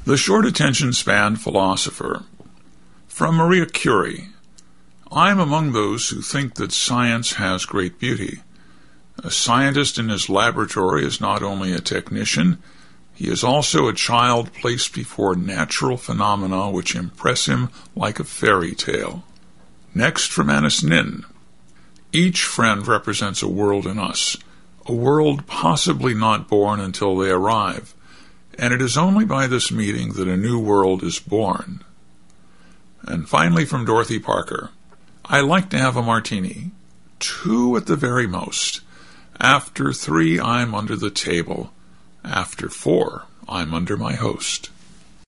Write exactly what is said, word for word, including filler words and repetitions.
The Short Attention Span Philosopher. From Maria Curie. I am among those who think that science has great beauty. A scientist in his laboratory is not only a technician, he is also a child placed before natural phenomena which impress him like a fairy tale. Next, from Annis Nin. Each friend represents a world in us, a world possibly not born until they arrive, and it is only by this meeting that a new world is born. And finally, from Dorothy Parker. I like to have a martini, two at the very most. After three, I'm under the table. After four, I'm under my host.